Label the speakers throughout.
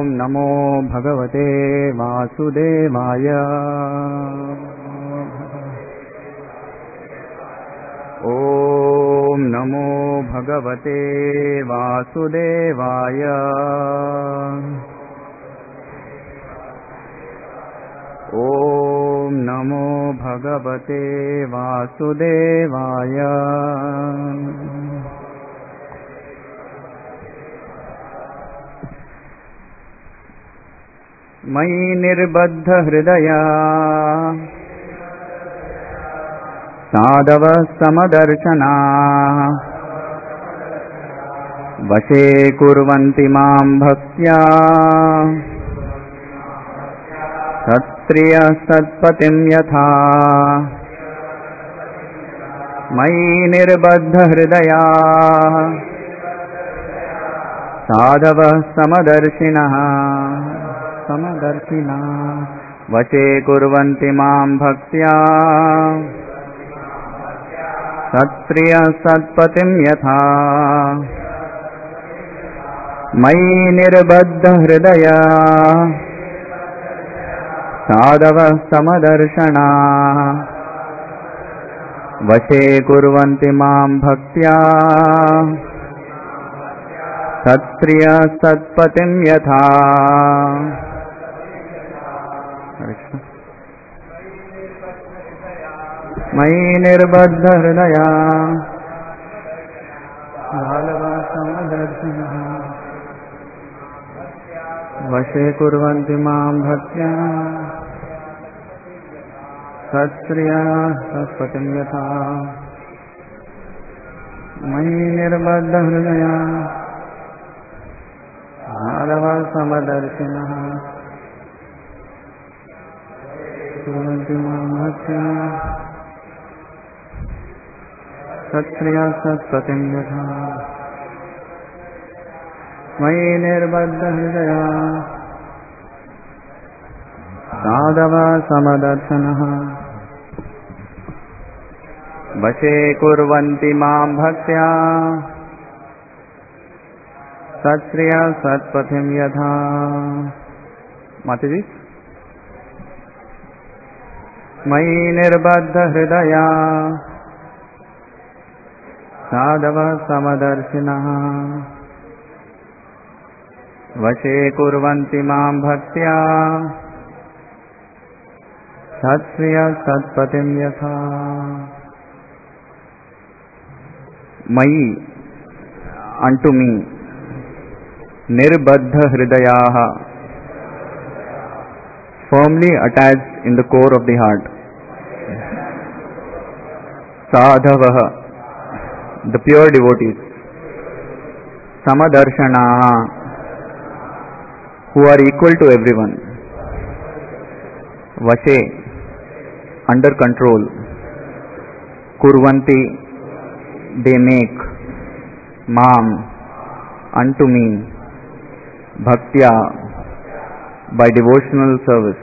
Speaker 1: नमो भगवते वासुदेवाय। ॐ नमो भगवते वासुदेवाय। ॐ नमो भगवते वासुदेवाय। मयि निर्बद्ध हृदया साधव समदर्शना वशे कुर्वन्ति मां भक्त्या सत्प्रियः सत्पतिं यथा। मयि निर्बद्ध हृदया साधवः समदर्शिनः वशे कुर्वन्ति मां भक्त्या सत्प्रियः सत्पतिं यथा। मयि निर्बद्ध हृदया साधवः समदर्शना वशे कुर्वन्ति मां भक्त्या सत्प्रियः सत्पतिं यथा। मयि निर्बद्ध हृदया साधवः समदर्शिनः वशे कुर्वन्ति मां भक्त्या सत्प्रियः सत्पतिं यथा। मयि निर्बद्ध हृदया साधवः समदर्शिनः कुर्वन्ति मां भक्त्या सत्प्रियः सत्पतिं यथा। मयि निर्बद्ध हृदया साधवः समदर्शनः वशे कुर्वन्ति मां भक्त्या सत्प्रियः सत्पतिं यथा। माताजी। मयि निर्बद्ध हृदया साधवः समदर्शिनः वशे कुर्वन्ति मां भक्त्या सत्प्रियः सत्पतिं यथा। मयि unto me nirbadha hridayaha firmly attached in the core of the heart. Sadhavaha, the pure devotees. Samadarshanaha, who are equal to everyone. Vashe, under control. Kurvanti, they make. Mam, unto me. Bhaktya, by devotional service.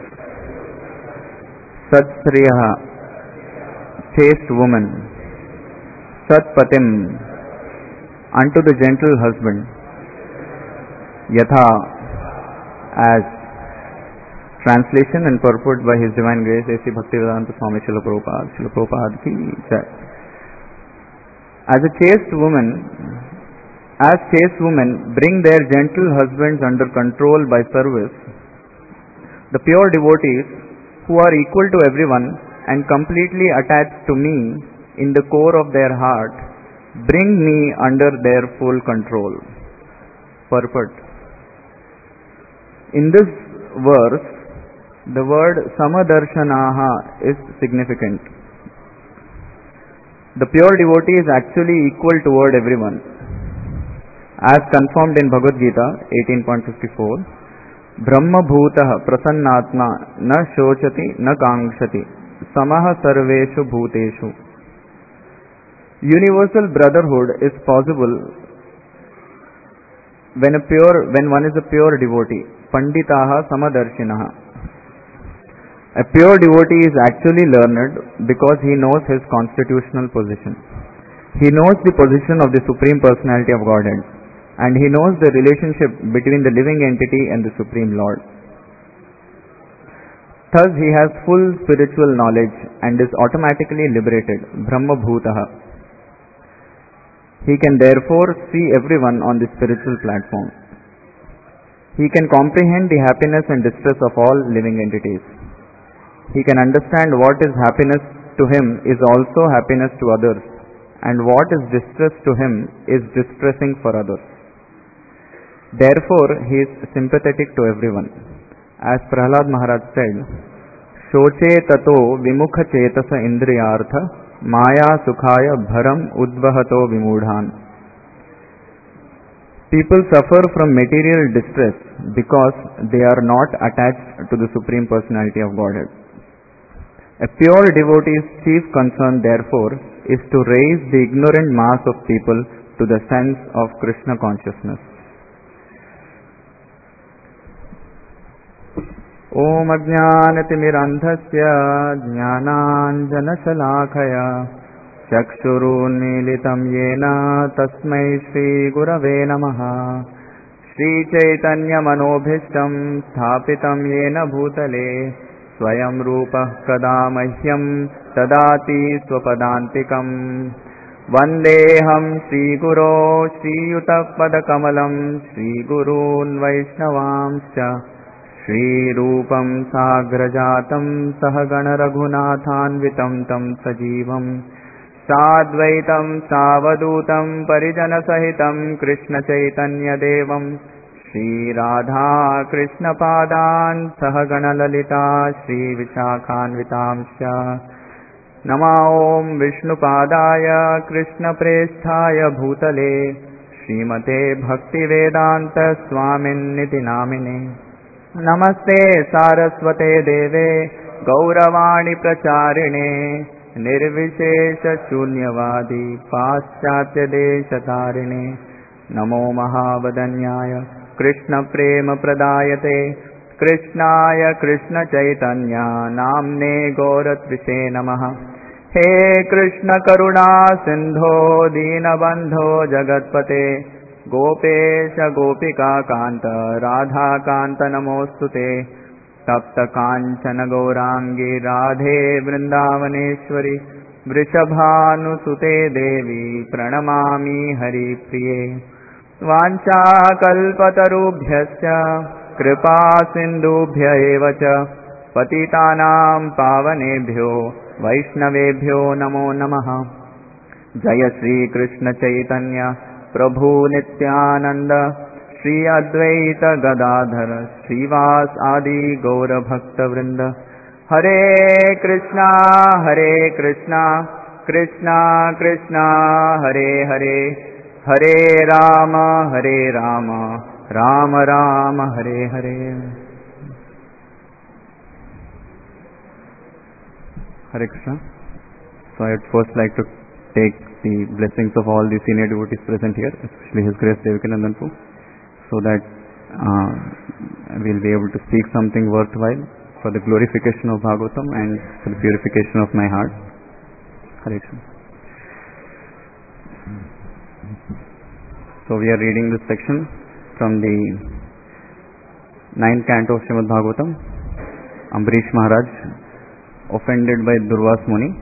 Speaker 1: Satsriyaha, chaste woman. Satpatim, unto the gentle husband. Yatha, as. Translation and purport by His Divine Grace A.C. Bhaktivedanta Swami Srila Prabhupada ki jai. As chaste women bring their gentle husbands under control by service, the pure devotees who are equal to everyone and completely attached to me in the core of their heart bring me under their full control. Purport. In this verse, the word Samadarshanaha is significant. The pure devotee is actually equal toward everyone. As confirmed in Bhagavad Gita 18.54, Brahma Bhutah Prasannatma Na Shochati Na Kangshati Samaha Sarveshu Bhuteshu. Universal brotherhood is possible when one is a pure devotee. Panditaha Samadarshinaha. A pure devotee is actually learned because he knows his constitutional position. He knows the position of the Supreme Personality of Godhead. and he knows the relationship between the living entity and the Supreme Lord. Thus he has full spiritual knowledge and is automatically liberated, Brahma Bhutaha. He can therefore see everyone on the spiritual platform. He can comprehend the happiness and distress of all living entities. He can understand what is happiness to him is also happiness to others, and what is distress to him is distressing for others. Therefore, he is sympathetic to everyone. As Prahlad Maharaj said, Shoche tato vimukha chetasa indriyartha maya sukhaya bharam udvahato vimudhan. People suffer from material distress because they are not attached to the Supreme Personality of Godhead. A pure devotee's chief concern, therefore, is to raise the ignorant mass of people to the sense of Krishna consciousness. Om Ajnanatimirandhasya Jnananjanashalakaya Chakshurunmilitam Yena Tasmai Shri Gurave Namaha. Shri Chaitanya Manobhishtam Sthapitam Yena Bhutale Swayam Rupa Kadamahyam Tadati Swapadantikam. Vandeham Shri Guru Shri Yutakpadakamalam Shri Gurun Vaishnavamscha Shri Rupam Sagrajatam Sahagana Raghunathanvitam Tam Sajivam Sadvaitam Savadutam Parijana Sahitam Krishna Chaitanya Devam Shri Radha Krishna Padan Sahagana Lalita Shri Vishakhanvitamscha. Nama Om Vishnu Padaya Krishna Presthaya Bhutale Srimate Bhakti Vedanta Swamin Niti Namine. Namaste Saraswate Deve Gauravani Pracharine Nirvishesha Shunyavadi Paschatya Deshatarine. Namo Mahavadanyaya Krishna Prema Pradayate Krishnaya Krishna Chaitanya Namne Gauratvishe Namaha. He Krishna Karuna Sindho Dinabandho Jagatpate Gopesha Gopika Kanta Radha Kanta Namostute. Tapta Kanchana Gaurangi Radhe Vrindavaneshwari Vrishabhanusute Devi Pranamami Hari Priye. Vancha Kalpatarubhyascha Kripa Sindubhya Evacha Patitanam Pavanebhyo Vaishnavebhyo Namo Namaha. Jaya Shri Krishna Chaitanya Prabhu Nityananda Shri Advaita Gadadhara Srivas Adi Gaura Bhakta Vrinda. Hare Krishna Krishna Krishna Hare Hare Hare Rama Rama Rama Hare Hare. Hare Krishna. So I would first like to take the blessings of all the senior devotees present here, especially His Grace Devakinandanpu, so that we'll be able to speak something worthwhile for the glorification of Bhagavatam and for the purification of my heart. Hare Krishna. So we are reading this section from the 9th canto of Srimad Bhagavatam. Ambarish Maharaj, offended by Durvas Muni.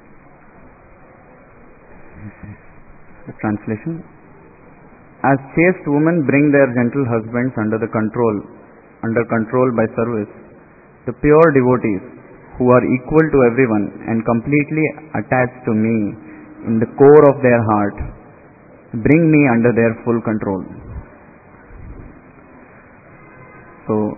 Speaker 1: Translation. As chaste women bring their gentle husbands under control by service, the pure devotees, who are equal to everyone and completely attached to me in the core of their heart, bring me under their full control. So,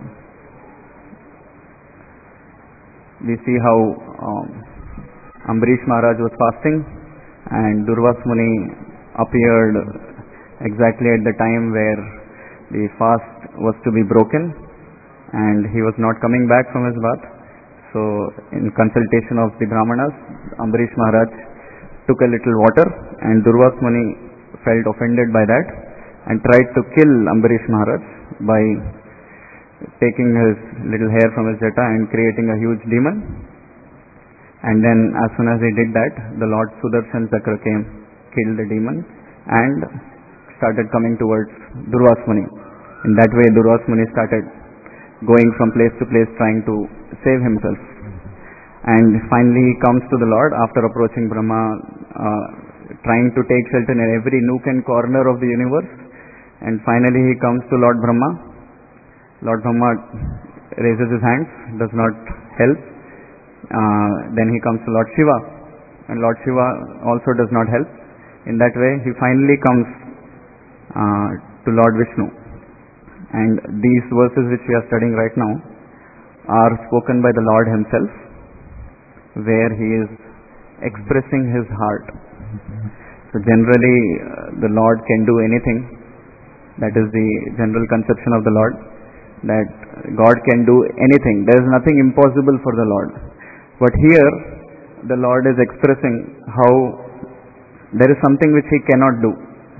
Speaker 1: we see how Ambarish Maharaj was fasting and Durvas Muni appeared exactly at the time where the fast was to be broken, and he was not coming back from his bath. So in consultation of the Brahmanas, Ambarish Maharaj took a little water, and Durvas Muni felt offended by that and tried to kill Ambarish Maharaj by taking his little hair from his jata and creating a huge demon. And then as soon as he did that, the Lord Sudarshan Chakra came, killed the demon, and started coming towards Durvas Muni. In that way, Durvas Muni started going from place to place trying to save himself. And finally he comes to the Lord after approaching Brahma, trying to take shelter in every nook and corner of the universe. And finally he comes to Lord Brahma. Lord Brahma raises his hands, does not help. Then he comes to Lord Shiva, and Lord Shiva also does not help. In that way he finally comes to Lord Vishnu. And these verses which we are studying right now are spoken by the Lord himself, where he is expressing his heart. So generally the Lord can do anything. That is the general conception of the Lord, that God can do anything. There is nothing impossible for the Lord. But here the Lord is expressing how there is something which he cannot do.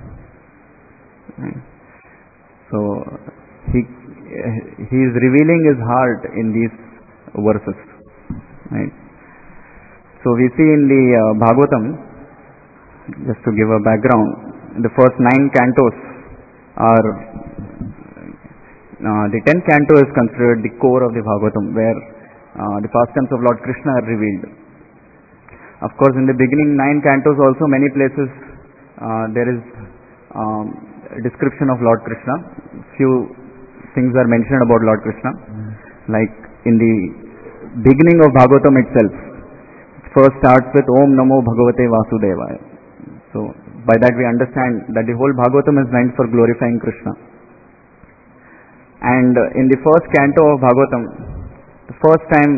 Speaker 1: So he is revealing his heart in these verses. Right? So we see in the Bhagavatam, just to give a background, the first 9 cantos are, the 10th canto is considered the core of the Bhagavatam, where the pastimes of Lord Krishna are revealed. Of course, in the beginning 9 cantos also, many places there is a description of Lord Krishna. Few things are mentioned about Lord Krishna. Like in the beginning of Bhagavatam itself, it first starts with Om Namo Bhagavate Vasudevaya. So by that we understand that the whole Bhagavatam is meant for glorifying Krishna. And in the first canto of Bhagavatam, the first time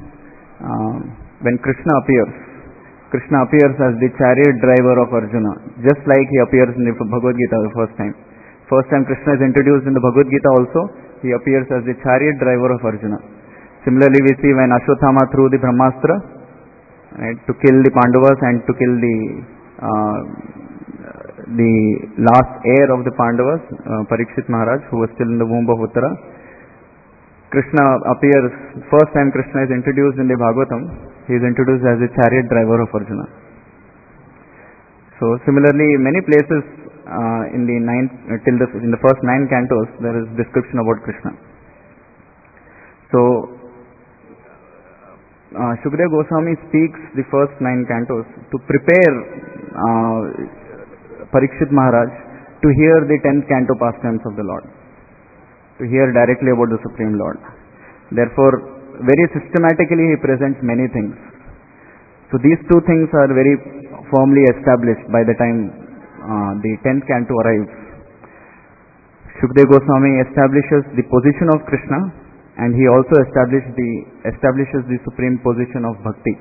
Speaker 1: when Krishna appears as the chariot driver of Arjuna, just like he appears in the Bhagavad Gita the first time. First time Krishna is introduced in the Bhagavad Gita also, he appears as the chariot driver of Arjuna. Similarly, we see when Ashwathama threw the Brahmastra, right, to kill the Pandavas and to kill the last heir of the Pandavas, Parikshit Maharaj, who was still in the womb of Uttara. Krishna appears, first time Krishna is introduced in the Bhagavatam, he is introduced as the chariot driver of Arjuna. So similarly, many places in the first 9 cantos, there is description about Krishna. So Shukadeva Goswami speaks the first 9 cantos to prepare Parikshit Maharaj to hear the 10th canto pastimes of the Lord, to hear directly about the Supreme Lord. Therefore, very systematically he presents many things. So these two things are very firmly established by the time the 10th canto arrives. Shukadeva Goswami establishes the position of Krishna, and he also establishes the supreme position of bhakti.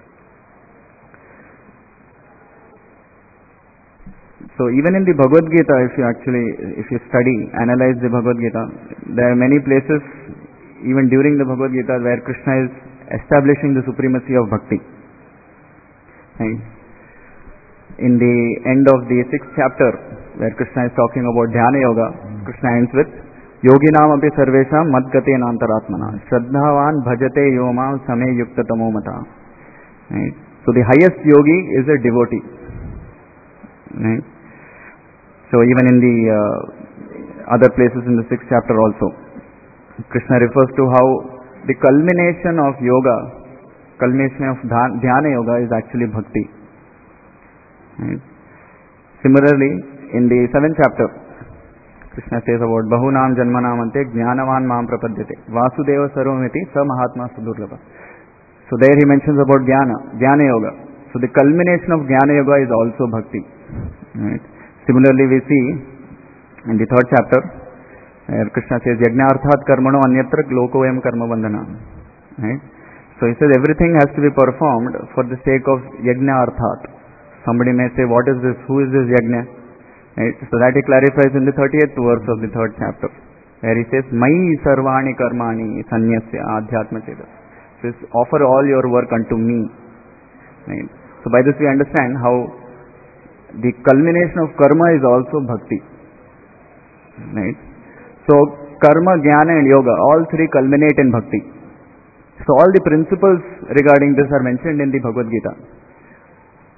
Speaker 1: So even in the Bhagavad Gita, if you analyze the Bhagavad Gita, there are many places, even during the Bhagavad Gita, where Krishna is establishing the supremacy of bhakti. Right? In the end of the 6th chapter, where Krishna is talking about Dhyana Yoga, Krishna ends with Yoginam api sarvesham madgate nantaratmana shraddhavan bhajate yoma same yukta tamo mata. Right? So the highest yogi is a devotee. Right? So even in the other places in the 6th chapter also, Krishna refers to how the culmination of yoga, culmination of Dhyana Yoga is actually bhakti. Right? Similarly, in the 7th chapter, Krishna says about Bahunam Janmanamante Jnanavan Mam Prapadyate Vasudeva Sarvamiti Sa Mahatma Sudurlabha. So there he mentions about Jnana Yoga. So the culmination of Jnana Yoga is also bhakti. Right? Similarly, we see in the 3rd chapter, where Krishna says Yajnarthat Karmano Anyatra Lokoyam Karma Bandhana. Right? So he says everything has to be performed for the sake of Yajna Arthat. Somebody may say, what is this? Who is this Yajna? Right? So that he clarifies in the 30th verse of the 3rd chapter, where he says, Mai Sarvani Karmani Sanyasya Adhyatma Cheda. Says, offer all your work unto me. Right? So by this we understand how the culmination of karma is also bhakti. Right? So karma, jnana and yoga, all three culminate in bhakti. So all the principles regarding this are mentioned in the Bhagavad Gita.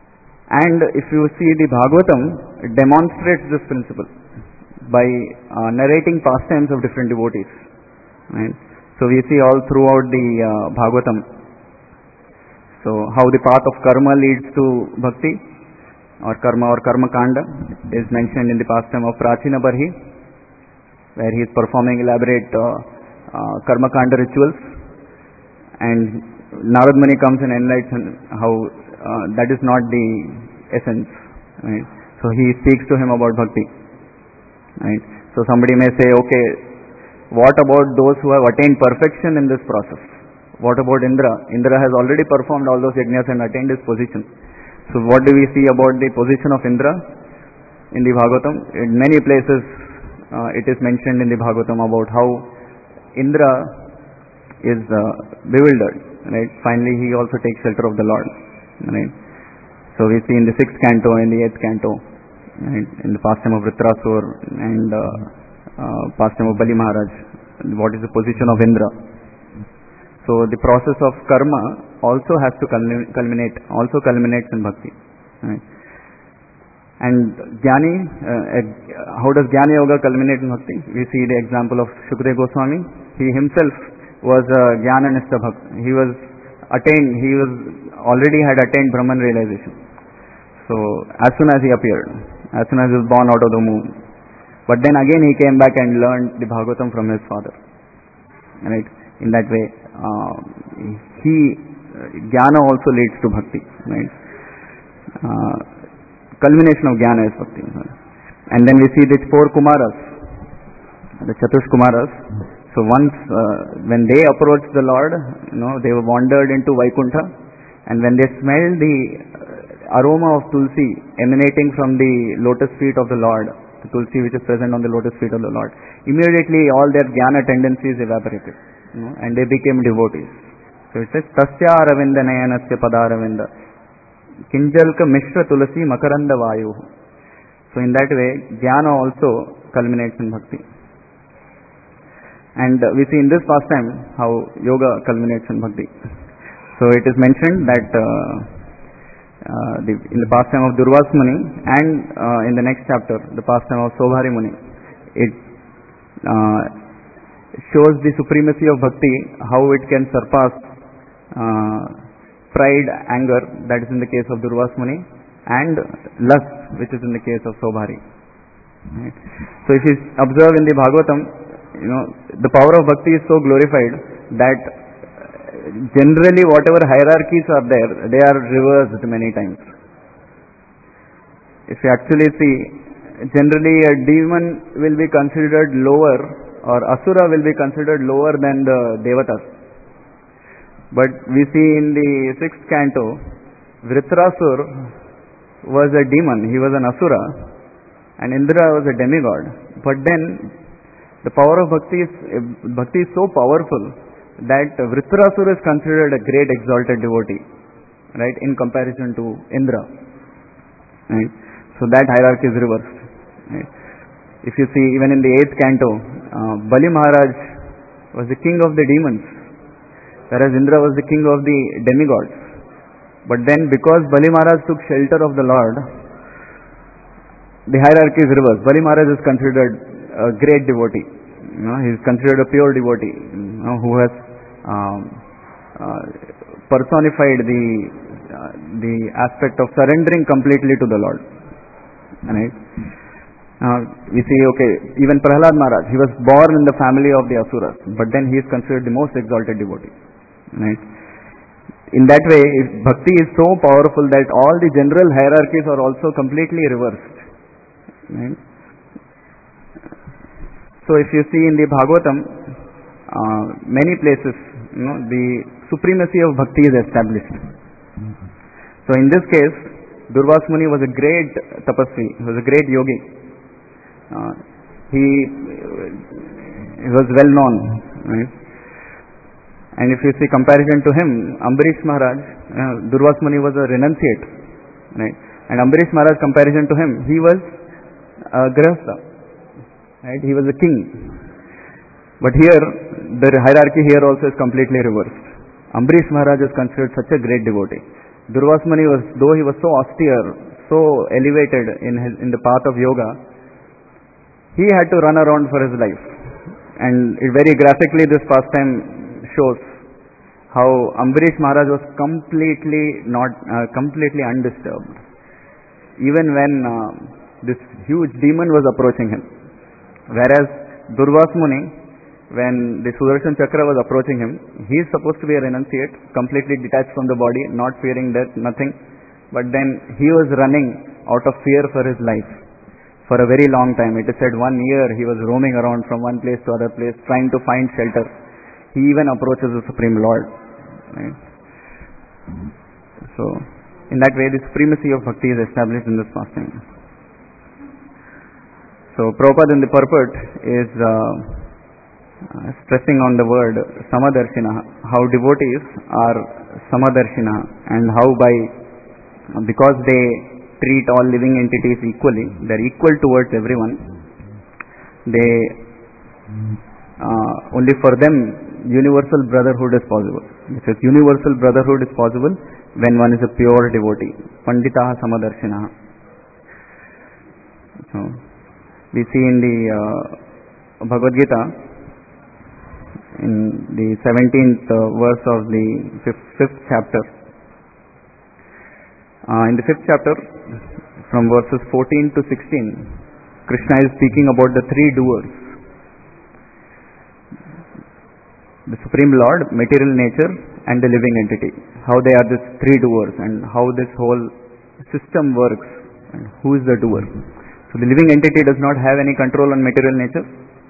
Speaker 1: And if you see the Bhagavatam, it demonstrates this principle by narrating pastimes of different devotees. Right? So we see all throughout the Bhagavatam. So how the path of karma leads to bhakti, or karma kanda, is mentioned in the pastime of Prachina Barhi, where he is performing elaborate karma kanda rituals, and Narad Muni comes and enlightens how that is not the essence. Right? So he speaks to him about bhakti. Right? So somebody may say, okay, what about those who have attained perfection in this process? What about Indra? Indra has already performed all those yajnas and attained his position. So what do we see about the position of Indra in the Bhagavatam? In many places it is mentioned in the Bhagavatam about how Indra is bewildered. Right? Finally he also takes shelter of the Lord. Right? So we see in the 6th canto, in the 8th canto, right, in the pastime of Vritrasur and pastime of Bali Maharaj, what is the position of Indra. So the process of karma also has to culminates in bhakti. Right? And Jnani, how does Jnana Yoga culminate in bhakti? We see the example of Shukdev Goswami. He himself was a Jnananistha Bhakt. He already had attained Brahman realization. So as soon as he appeared, as soon as he was born out of the womb. But then again he came back and learned the Bhagavatam from his father. Right? In that way, Jnana also leads to bhakti. Right? Culmination of Jnana is bhakti. And then we see the 4 Kumaras, the Chatush Kumaras. So once when they approached the Lord, they were wandered into Vaikuntha, and when they smelled the aroma of Tulsi emanating from the lotus feet of the Lord, the Tulsi which is present on the lotus feet of the Lord, immediately all their Jnana tendencies evaporated. And they became devotees. So it says, Tasya Aravinda Nayanasya Padaravinda Kinjalka Mishra Tulasi Makaranda Vayu. So in that way, Jnana also culminates in bhakti. And we see in this pastime how yoga culminates in bhakti. So it is mentioned that in the pastime of Durvas Muni and in the next chapter, the pastime of Sobhari Muni, it shows the supremacy of bhakti, how it can surpass pride, anger, that is in the case of Durvas Muni, and lust, which is in the case of Sobhari. Right? So if you observe in the Bhagavatam, the power of bhakti is so glorified that generally whatever hierarchies are there, they are reversed many times. If you actually see, generally a demon will be considered lower, or Asura will be considered lower than the Devatas. But we see in the 6th canto, Vritrasur was a demon, he was an Asura, and Indra was a demigod. But then the power of bhakti is so powerful that Vritrasur is considered a great exalted devotee, right, in comparison to Indra. Right? So that hierarchy is reversed. Right? If you see, even in the 8th canto, Bali Maharaj was the king of the demons, whereas Indra was the king of the demigods. But then because Bali Maharaj took shelter of the Lord, the hierarchy is reversed. Bali Maharaj is considered a great devotee. He is considered a pure devotee, who has personified the aspect of surrendering completely to the Lord. Right? We see, even Prahlad Maharaj, he was born in the family of the Asuras, but then he is considered the most exalted devotee. Right? In that way, bhakti is so powerful that all the general hierarchies are also completely reversed. Right? So if you see in the Bhagavatam, many places, the supremacy of bhakti is established. So in this case, Durvas Muni was a great tapasvi, he was a great yogi. He was well known, right? And if you see comparison to him, Ambarish Maharaj, Durvas Muni was a renunciate, right? And Ambarish Maharaj, comparison to him, he was a grihastha, right? He was a king. But here, the hierarchy here also is completely reversed. Ambarish Maharaj is considered such a great devotee. Durvas Muni was, though he was so austere, so elevated in the path of yoga, he had to run around for his life. And very graphically this pastime shows how Ambarish Maharaj was completely undisturbed. Even when this huge demon was approaching him. Whereas Durvas Muni, when the Sudarshan Chakra was approaching him, he is supposed to be a renunciate, completely detached from the body, not fearing death, nothing. But then he was running out of fear for his life for a very long time. It is said 1 year he was roaming around from one place to other place, trying to find shelter. He even approaches the Supreme Lord. Right? So, in that way, the supremacy of bhakti is established in this pastime. So, Prabhupada in the purport is stressing on the word Samadarshina, how devotees are Samadarshina, and how because they treat all living entities equally, they are equal towards everyone, they only for them universal brotherhood is possible. It says universal brotherhood is possible when one is a pure devotee. Panditaha Samadarshina. So, we see in the Bhagavad Gita, in the 17th verse of the 5th chapter. In the 5th chapter, from verses 14 to 16, Krishna is speaking about the three doers. The Supreme Lord, material nature, and the living entity. How they are these three doers and how this whole system works and who is the doer. So the living entity does not have any control on material nature.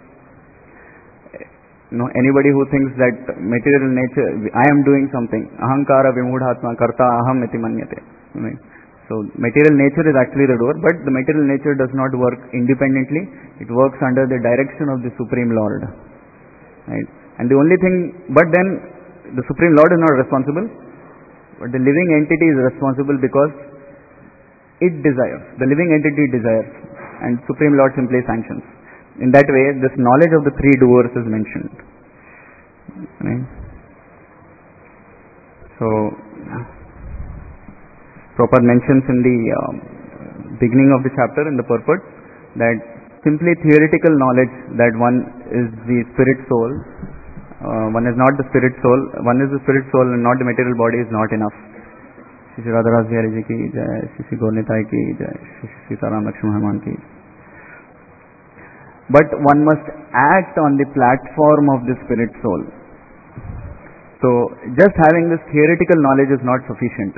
Speaker 1: No, anybody who thinks that material nature, I am doing something, ahankara vimudhatma karta aham iti manyate. Right? So material nature is actually the doer, but the material nature does not work independently. It works under the direction of the Supreme Lord. Right? And the only thing, but then the Supreme Lord is not responsible, but the living entity is responsible because it desires. The living entity desires, and Supreme Lord simply sanctions. In that way, this knowledge of the three doers is mentioned. Right? So, Prabhupada mentions in the beginning of the chapter, in the purport, that simply theoretical knowledge that one is the spirit soul, one is not the spirit soul, one is the spirit soul and not the material body is not enough. Shri Radharaj Bihari Ji ki jai, Shri Gaurnitai ki jai, Shri Sitaram Lakshman Hanuman ki. But one must act on the platform of the spirit soul. So, just having this theoretical knowledge is not sufficient.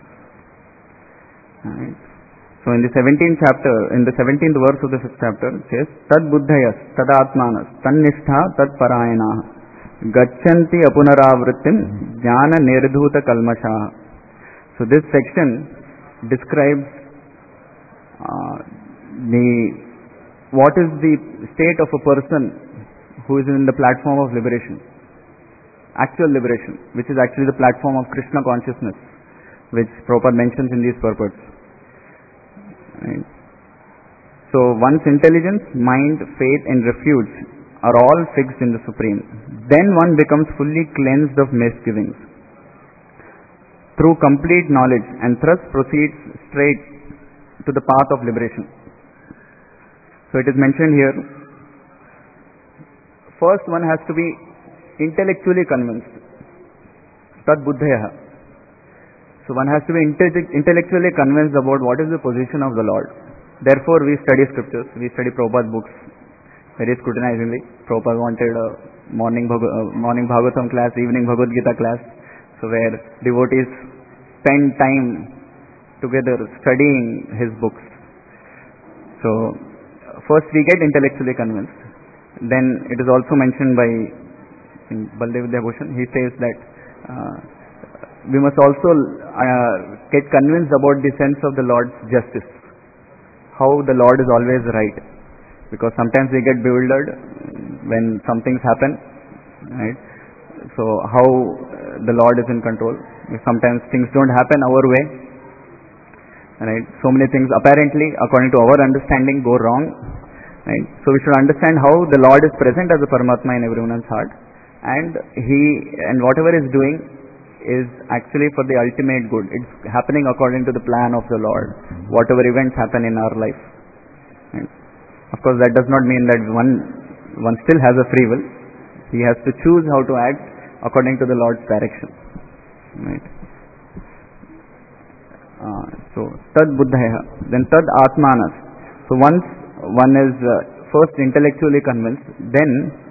Speaker 1: Right. So, in the 17th chapter, in the 17th verse of the 5th chapter, it says, Tad buddhayas, tad atmanas, tannistha, tad parayana, gachanti apunaravrittim, jnana nirdhuta kalmasha. So, this section describes what is the state of a person who is in the platform of liberation, actual liberation, which is actually the platform of Krishna consciousness, which Prabhupada mentions in these purports. Right. So one's intelligence, mind, faith and refuge are all fixed in the Supreme. Then one becomes fully cleansed of misgivings through complete knowledge and thus proceeds straight to the path of liberation. So it is mentioned here, first one has to be intellectually convinced. Tad buddhaya. So one has to be intellectually convinced about what is the position of the Lord. Therefore we study scriptures, we study Prabhupada's books very scrutinizingly. Prabhupada wanted a morning Bhagavatam class, evening Bhagavad Gita class, so where devotees spend time together studying his books. So first we get intellectually convinced. Then it is also mentioned by in Baldev Vidyabhushan, he says that we must also get convinced about the sense of the Lord's justice, how the Lord is always right, because sometimes we get bewildered when some things happen, right? So how the Lord is in control. Sometimes things don't happen our way, right? So many things apparently according to our understanding go wrong, right? So we should understand how the Lord is present as a Paramatma in everyone's heart, and whatever is doing is actually for the ultimate good. It's happening according to the plan of the Lord, whatever events happen in our life. Right? Of course, that does not mean that one still has a free will. He has to choose how to act according to the Lord's direction. Right? So tad buddhaya, then tad atmanas. So once one is first intellectually convinced, then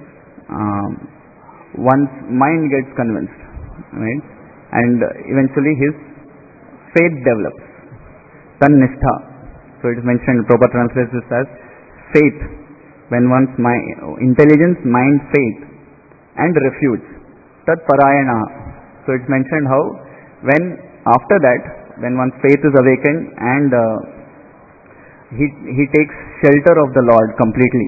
Speaker 1: one's mind gets convinced, right? And eventually his faith develops. Tan nishtha. So it is mentioned, proper translates this as faith. When one's intelligence, mind, faith, and refutes. Tat parayana. So it's mentioned how when after that, when one's faith is awakened and he takes shelter of the Lord completely.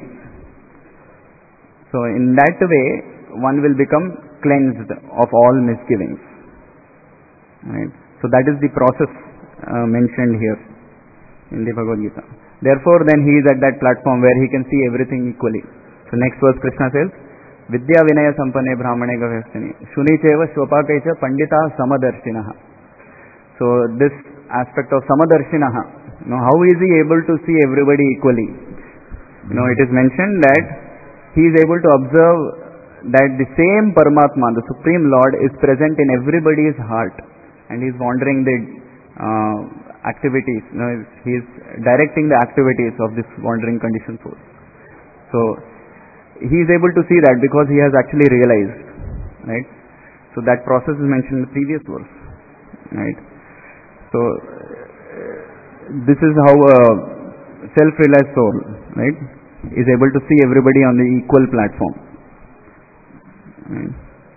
Speaker 1: So in that way, one will become cleansed of all misgivings. Right? So that is the process mentioned here in the Bhagavad Gita. Therefore, then he is at that platform where he can see everything equally. So next verse Krishna says, Vidya Vinaya Sampane Brahmane Gavestini Shunicheva Shwapakaicha Pandita Samadarshinaha. So this aspect of Samadarshinaha, how is he able to see everybody equally? It is mentioned that he is able to observe that the same Paramatma, the Supreme Lord, is present in everybody's heart, and he is wandering the activities. He is directing the activities of this wandering conditioned soul. So he is able to see that because he has actually realized, right? So that process is mentioned in the previous verse, right? So this is how a self-realized soul, right, is able to see everybody on the equal platform. Right?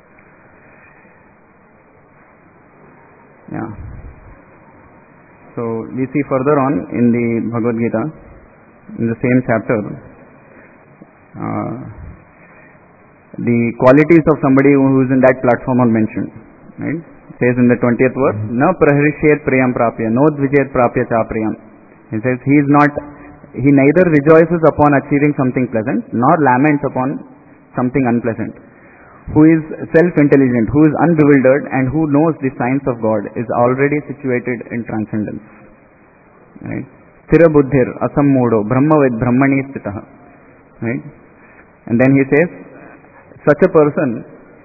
Speaker 1: Yeah. So we see further on in the Bhagavad Gita, in the same chapter, the qualities of somebody who is in that platform are mentioned. Right? It says in the 20th verse, Na praharishyet priyam prapya, no dvijet prapya cha priyam. It says he neither rejoices upon achieving something pleasant, nor laments upon something unpleasant. Who is self-intelligent, who is unbewildered, and who knows the signs of God, is already situated in transcendence. Right? Sthira buddhir asammudo brahmavid brahmani stitaha. Right? And then he says, such a person,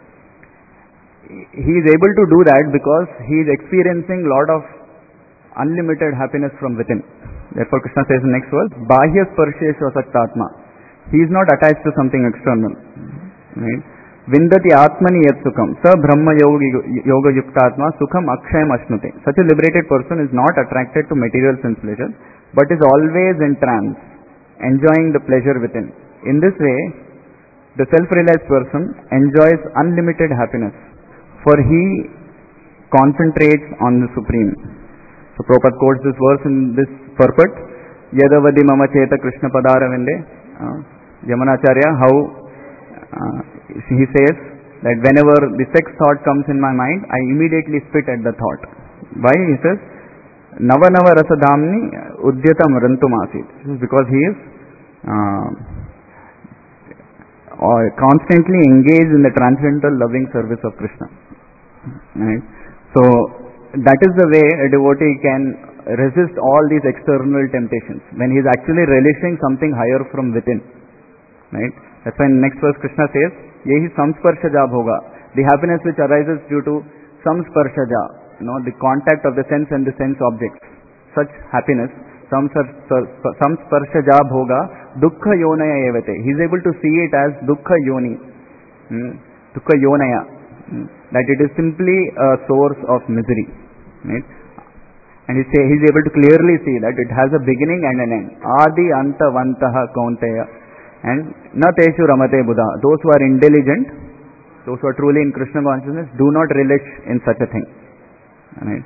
Speaker 1: he is able to do that because he is experiencing lot of unlimited happiness from within. Therefore Krishna says in the next verse, Bahya sparsheshu asaktatma. He is not attached to something external. Right? Vindati atmani yat sukham sa brahma yoga yuktatma sukham akshayam ashnute. Such a liberated person is not attracted to material sense pleasure, but is always in trance, enjoying the pleasure within. In this way, the self-realized person enjoys unlimited happiness, for he concentrates on the Supreme. So Prabhupada quotes this verse in this purport, Yadavadi mama cheta Krishna padaravinde. Yamunacharya, how he says that whenever the sex thought comes in my mind, I immediately spit at the thought. Why? He says, Nava Nava Rasadamni Udyatam Rantumasit. Because he is constantly engaged in the transcendental loving service of Krishna. Right? So that is the way a devotee can resist all these external temptations, when he is actually relishing something higher from within. Right? That's why in the next verse Krishna says, Yehi samsparshaja bhoga. The happiness which arises due to samsparshaja, the contact of the sense and the sense objects. Such happiness, samsparshaja bhoga, dukkha yonaya evate. He is able to see it as dukkha yoni, dukkha yonaya, that it is simply a source of misery. Right? And he is able to clearly see that it has a beginning and an end. Adi anta vantaha kaunteya. And na teshu ramate buddha. Those who are intelligent, those who are truly in Krishna consciousness, do not relish in such a thing. Right?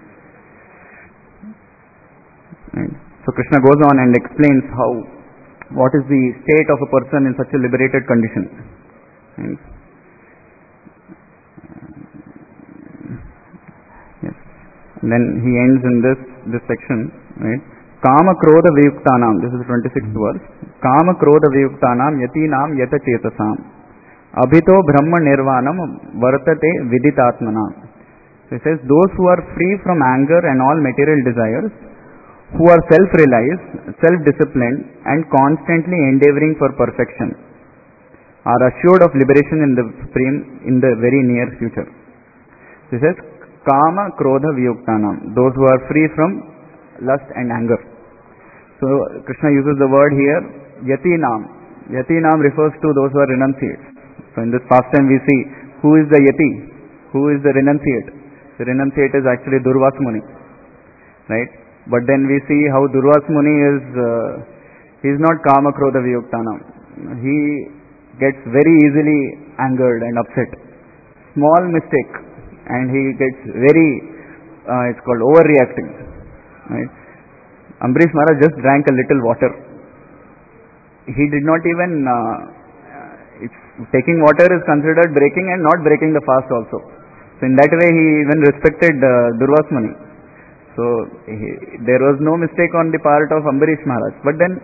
Speaker 1: Right. So Krishna goes on and explains what is the state of a person in such a liberated condition. Right? Yes. And then he ends in this section, right? Kama krodha viyuktanam. This is the 26th verse. Kama krodha viyuktanam yatinam yata chetasam. Abhito brahma nirvanam vartate viditatmanam. So he says, those who are free from anger and all material desires, who are self-realized, self-disciplined, and constantly endeavoring for perfection, are assured of liberation in the Supreme in the very near future. He says, Kama Krodha Viyuktanam, those who are free from lust and anger. So Krishna uses the word here, Yatinam. Yatinam refers to those who are renunciates. So in this pastime we see, who is the Yati? Who is the renunciate? The renunciate is actually Durvas Muni. Right? But then we see how Durvas Muni is, he is not Kama Krodha Viyuktanam. He gets very easily angered and upset. Small mistake and he gets very, it's called overreacting. Right? Ambarish Maharaj just drank a little water. He did not even, taking water is considered breaking and not breaking the fast also. So in that way he even respected Durvas Muni. So there was no mistake on the part of Ambarish Maharaj. But then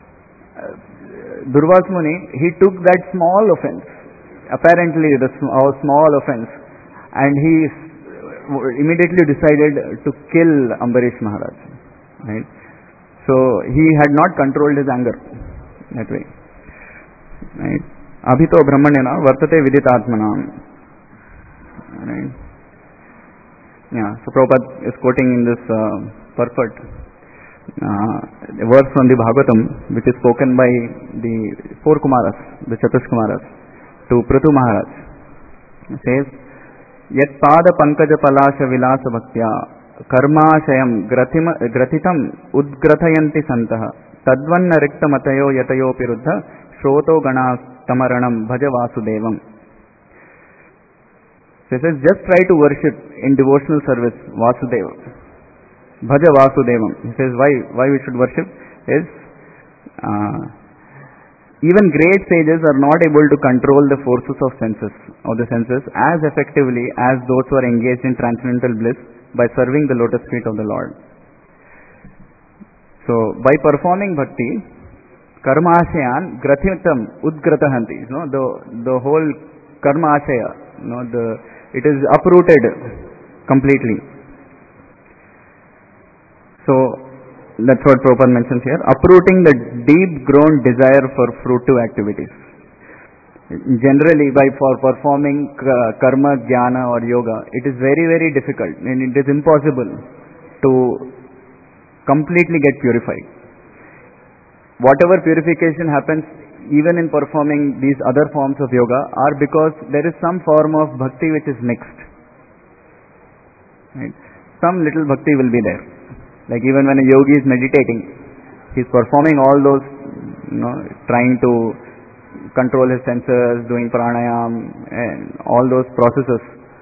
Speaker 1: Durvas Muni, he took that small offense, apparently the small offense, and he immediately decided to kill Ambarish Maharaj. Right? So he had not controlled his anger that way. Right? Abhito brahmanyana vartate viditatmanam. Right? Yeah, so Prabhupada is quoting in this purport a verse from the Bhagavatam, which is spoken by the four Kumaras, the Chatush Kumaras, to Prithu Maharaj. It says, Yat pada pankaja palasha vilasa bhaktya karmashayam gratitam udgratayanti santaha tadvanna rikta matayo yatayo piruddha shroto ganas tamaranam bhaja vasudevam. So he says, just try to worship in devotional service Vasudeva. Bhaja Vasudevam. He says, why we should worship is, even great sages are not able to control the forces of the senses as effectively as those who are engaged in transcendental bliss by serving the lotus feet of the Lord. So by performing bhakti, karma ashayan gratitam udgratahanti. The whole karma ashaya, it is uprooted completely. So that's what Prabhupada mentions here, uprooting the deep-grown desire for fruitive activities. Generally, for performing karma, jnana or yoga, it is very, very difficult and it is impossible to completely get purified. Whatever purification happens even in performing these other forms of yoga are because there is some form of bhakti which is mixed. Right? Some little bhakti will be there. Like even when a yogi is meditating, he is performing all those, trying to control his senses, doing pranayam and all those processes.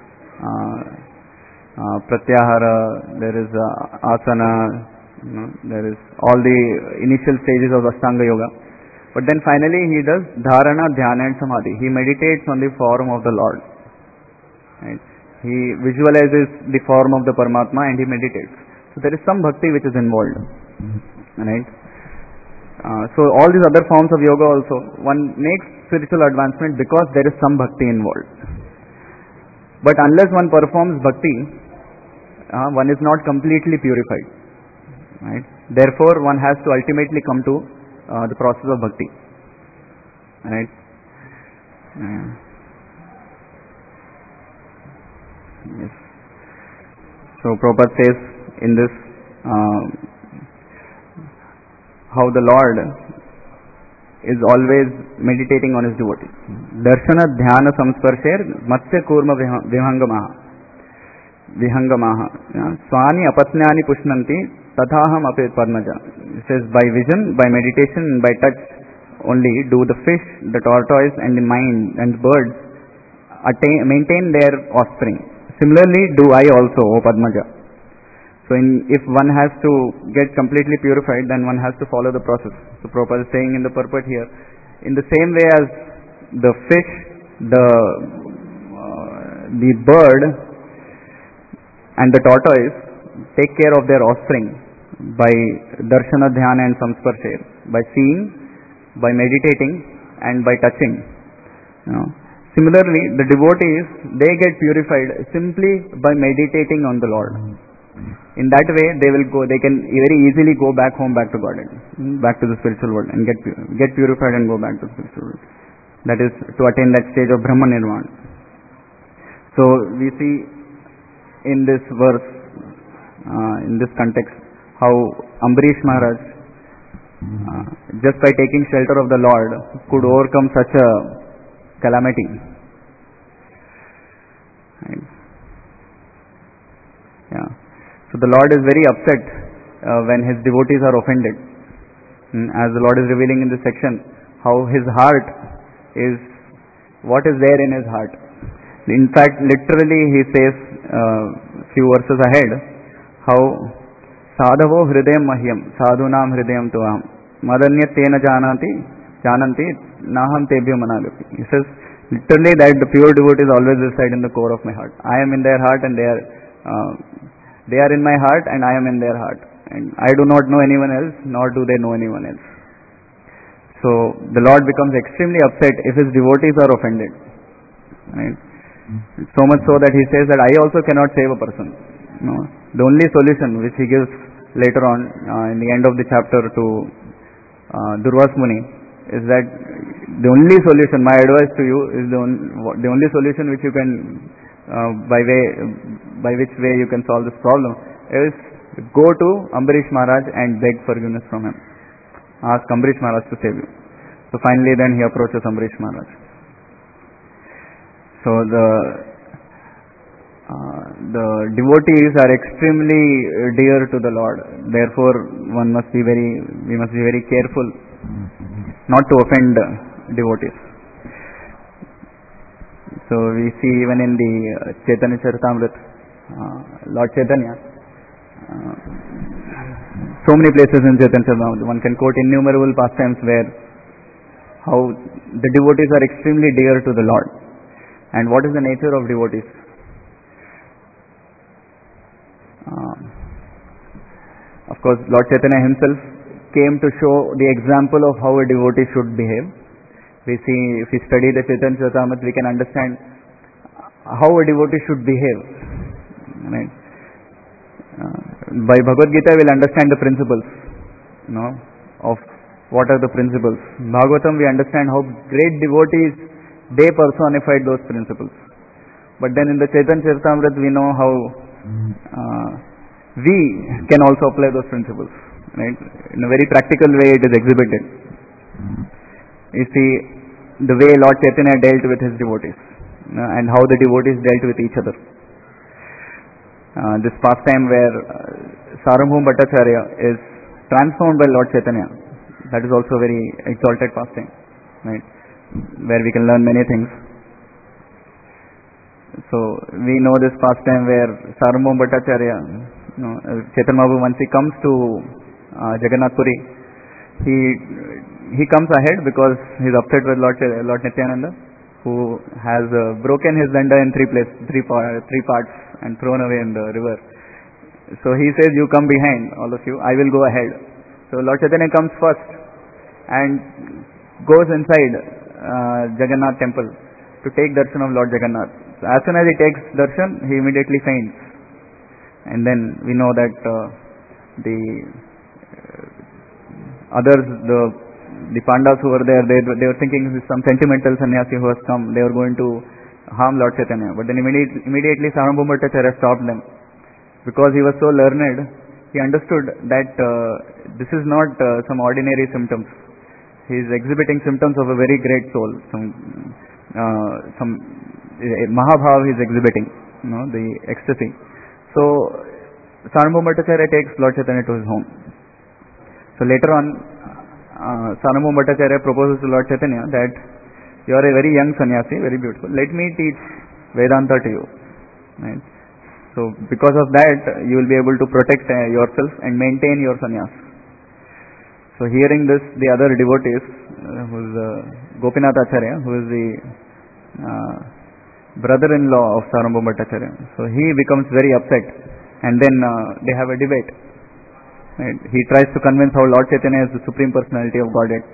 Speaker 1: Pratyahara, there is asana, there is all the initial stages of Ashtanga yoga. But then finally he does dharana, dhyana and samadhi. He meditates on the form of the Lord. Right? He visualizes the form of the Paramatma and he meditates. So there is some bhakti which is involved. Right? So all these other forms of yoga also, one makes spiritual advancement because there is some bhakti involved. But unless one performs bhakti, one is not completely purified. Right? Therefore one has to ultimately come to the process of bhakti. Right? Yes. So Prabhupada says in this how the Lord is always meditating on his devotees. Darshana dhyana samsparsher matsya kurma vihangamaha swani apatnyani pushnanti tathaham api padmaja. It says by vision, by meditation and by touch only do the fish, the tortoise and the mind and the birds maintain their offspring. Similarly do I also, O Padmaja. So if one has to get completely purified, then one has to follow the process. So Prabhupada is saying in the purport here, in the same way as the fish, the bird and the tortoise take care of their offspring by darshana, dhyana and samsparsha, by seeing, by meditating and by touching. Similarly, the devotees, they get purified simply by meditating on the Lord. In that way, they can very easily go back home, back to Godhead, back to the spiritual world, and get purified and go back to the spiritual world. That is to attain that stage of Brahma Nirvana. So we see in this verse, in this context, how Ambarish Maharaj, just by taking shelter of the Lord, could overcome such a calamity. Right. Yeah. So the Lord is very upset when his devotees are offended. As the Lord is revealing in this section, how his heart is, what is there in his heart. In fact, literally he says few verses ahead, how sadhavo hridayam mahyam, sadhunam hridayam tuam, madanya tena jananti, naham tebhyo managapi. He says literally that the pure devotees always reside in the core of my heart. I am in their heart and they are in my heart and I am in their heart. And I do not know anyone else, nor do they know anyone else. So the Lord becomes extremely upset if his devotees are offended. Right? So much so that he says that I also cannot save a person. No. The only solution which he gives later on in the end of the chapter to Durvas Muni is that the only solution, my advice to you is the only solution which you can by which way you can solve this problem is go to Ambarish Maharaj and beg forgiveness from him. Ask Ambarish Maharaj to save you. So finally then he approaches Ambarish Maharaj. So the devotees are extremely dear to the Lord. Therefore we must be very careful not to offend devotees. So we see even in the Chaitanya Charitamrita, Lord Chaitanya, so many places in Chaitanya Charitamrita, one can quote innumerable pastimes where how the devotees are extremely dear to the Lord. And what is the nature of devotees? Of course, Lord Chaitanya himself came to show the example of how a devotee should behave. We see, if we study the Chaitanya Charitamrita, we can understand how a devotee should behave. Right? By Bhagavad Gita, we will understand the principles, of what are the principles. Bhagavatam, we understand how great devotees, they personified those principles. But then in the Chaitanya Charitamrita, we know how we can also apply those principles. Right? In a very practical way, it is exhibited. You see the way Lord Chaitanya dealt with his devotees and how the devotees dealt with each other. This pastime where Sarvabhauma Bhattacharya is transformed by Lord Chaitanya, that is also very exalted pastime, right? Where we can learn many things. So we know this pastime where Sarvabhauma Bhattacharya, Chaitanya Mahaprabhu, once he comes to Jagannath Puri, he comes ahead because he is upset with Lord Nityananda, who has broken his danda in three parts and thrown away in the river. So he says, you come behind, all of you, I will go ahead. So Lord Chaitanya comes first and goes inside Jagannath temple to take darshan of Lord Jagannath. So as soon as he takes darshan, he immediately faints. And then we know that the others, the Pandavas who were there, they were thinking this is some sentimental sannyasi who has come, they were going to harm Lord Chaitanya. But then immediately Sarvabhauma Bhattacharya stopped them. Because he was so learned, he understood that this is not some ordinary symptoms. He is exhibiting symptoms of a very great soul. Some Mahabhav he is exhibiting, the ecstasy. So Sarvabhauma Bhattacharya takes Lord Chaitanya to his home. So later on, Sarvabhauma Bhattacharya proposes to Lord Chaitanya that you are a very young sannyasi, very beautiful. Let me teach Vedanta to you. Right? So because of that, you will be able to protect yourself and maintain your sannyas. So hearing this, the other devotees, who is Gopinath Acharya, who is the brother-in-law of Sarvabhauma Bhattacharya, so he becomes very upset, and then they have a debate. Right? He tries to convince how Lord Chaitanya is the Supreme Personality of Godhead,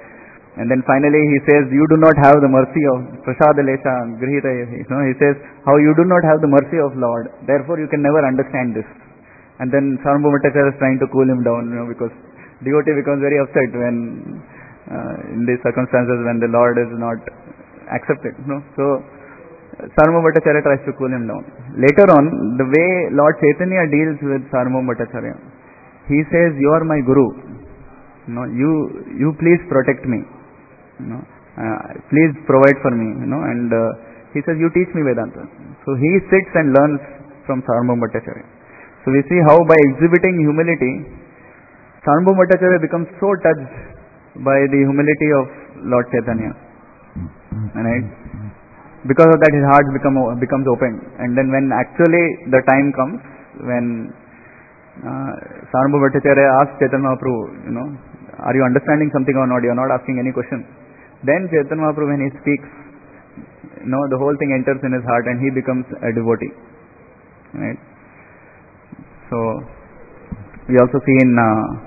Speaker 1: And then finally he says, you do not have the mercy of Prasada Lesha Grihita. He says, how you do not have the mercy of Lord, therefore you can never understand this. And then Sarvabhauma Bhattacharya is trying to cool him down, because devotee becomes very upset when in these circumstances when the Lord is not accepted. So Sarvabhauma Bhattacharya tries to cool him down. Later on, the way Lord Chaitanya deals with Sarvabhauma Bhattacharya, he says, you are my Guru. You please protect me. Please provide for me. And he says, you teach me Vedanta. So he sits and learns from Sarvabhauma Bhattacharya. So we see how by exhibiting humility, Sarvabhauma Bhattacharya becomes so touched by the humility of Lord Chaitanya. Right? Because of that, his heart becomes open. And then when actually the time comes when Sarvabhauma Bhattacharya asks Chaitanya Mahaprabhu, are you understanding something or not? You are not asking any question. Then Chaitanya Mahaprabhu, when he speaks, the whole thing enters in his heart and he becomes a devotee. Right? So we also see in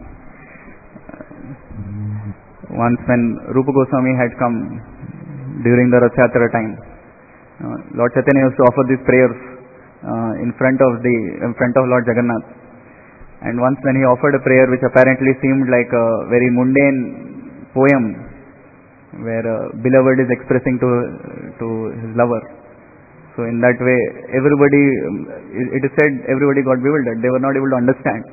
Speaker 1: once when Rupa Goswami had come during the Rath Yatra time, Lord Chaitanya used to offer these prayers in front of Lord Jagannath. And once when he offered a prayer which apparently seemed like a very mundane poem, where a beloved is expressing to his lover. So in that way, it is said everybody got bewildered. They were not able to understand,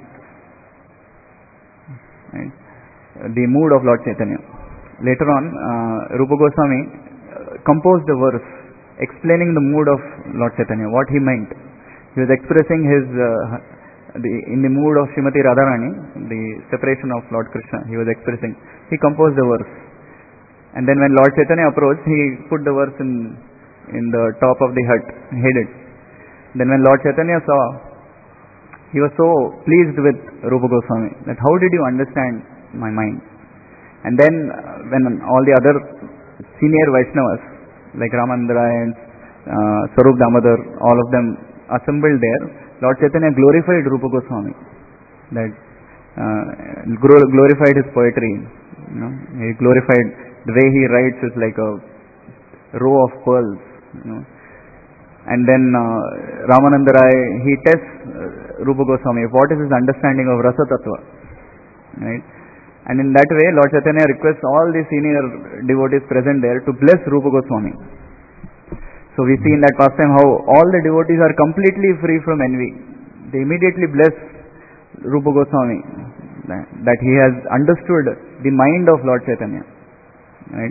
Speaker 1: right, the mood of Lord Chaitanya. Later on, Rupa Goswami composed a verse explaining the mood of Lord Chaitanya, what he meant. He was expressing his in the mood of Srimati Radharani, the separation of Lord Krishna. He was expressing. He composed the verse. And then when Lord Chaitanya approached, he put the verse in the top of the hut, hid it. Then when Lord Chaitanya saw, he was so pleased with Rupa Goswami that how did you understand my mind? And then when all the other senior Vaishnavas like Ramananda Rai and Swarup Damodar, all of them assembled there, Lord Chaitanya glorified Rupa Goswami, that glorified his poetry. He glorified the way he writes is like a row of pearls. And then Ramananda Rai, he tests Rupa Goswami, what is his understanding of Rasa Tattva, right? And in that way, Lord Chaitanya requests all the senior devotees present there to bless Rupa Goswami. So we see in that pastime how all the devotees are completely free from envy. They immediately bless Rupa Goswami, that he has understood the mind of Lord Chaitanya. Right?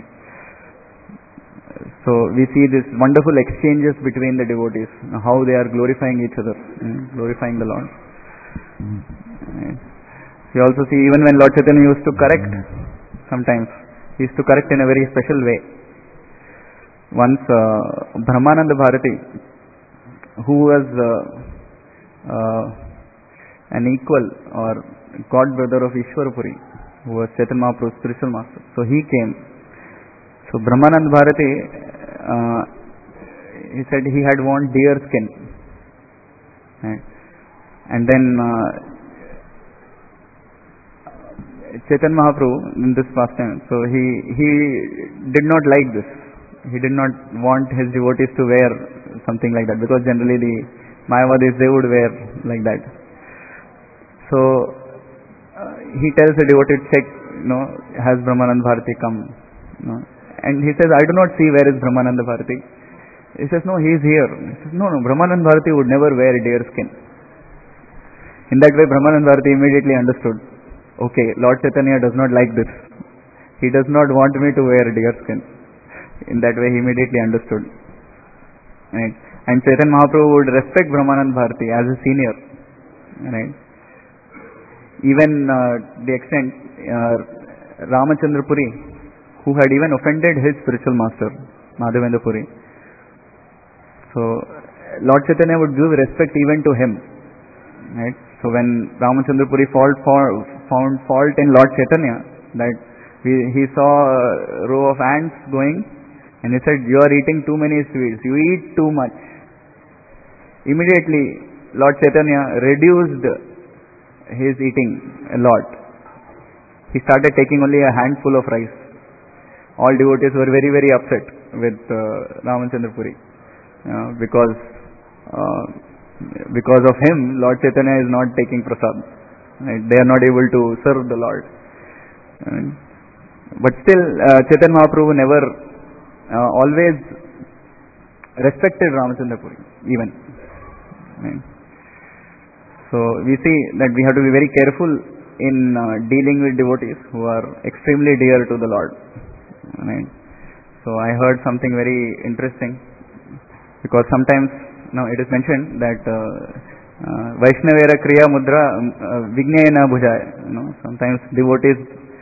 Speaker 1: So we see this wonderful exchanges between the devotees, how they are glorifying each other, glorifying the Lord. Right? We also see even when Lord Chaitanya used to correct, sometimes he used to correct in a very special way. Once Brahmananda Bharati, who was an equal or god brother of Ishwarapuri, who was Chaitanya Mahaprabhu's spiritual master, so he came. So Brahmananda Bharati, he said he had worn deer skin, right? And then Chaitanya Mahaprabhu in this pastime, so he did not like this. He did not want his devotees to wear something like that, because generally the Mayavadis, they would wear like that. So he tells the devotee, check, has Brahmananda Bharati come? And he says, I do not see where is Brahmananda Bharati. He says, no, he is here. He says, no, Brahmananda Bharati would never wear deer skin. In that way, Brahmananda Bharati immediately understood, okay, Lord Chaitanya does not like this. He does not want me to wear deer skin. In that way, he immediately understood. Right? And Chaitanya Mahaprabhu would respect Brahmananda Bharati as a senior. Right? Even the extent Ramachandra Puri, who had even offended his spiritual master, Madhavendra Puri. So Lord Chaitanya would give respect even to him. Right? So when Ramachandra Puri found fault in Lord Chaitanya, that he saw a row of ants going, and he said, you are eating too many sweets, you eat too much. Immediately Lord Chaitanya reduced his eating a lot. He started taking only a handful of rice. all devotees were very, very upset with Ramachandra Puri because of him, Lord Chaitanya is not taking prasad. Right? They are not able to serve the Lord. But still, Chaitanya Mahaprabhu never always respected Ramachandra Puri, even. Right? So we see that we have to be very careful in dealing with devotees who are extremely dear to the Lord. Right? So I heard something very interesting, because sometimes it is mentioned that Vaishnavera Kriya Mudra Vignayena Bhujaya. Sometimes devotees'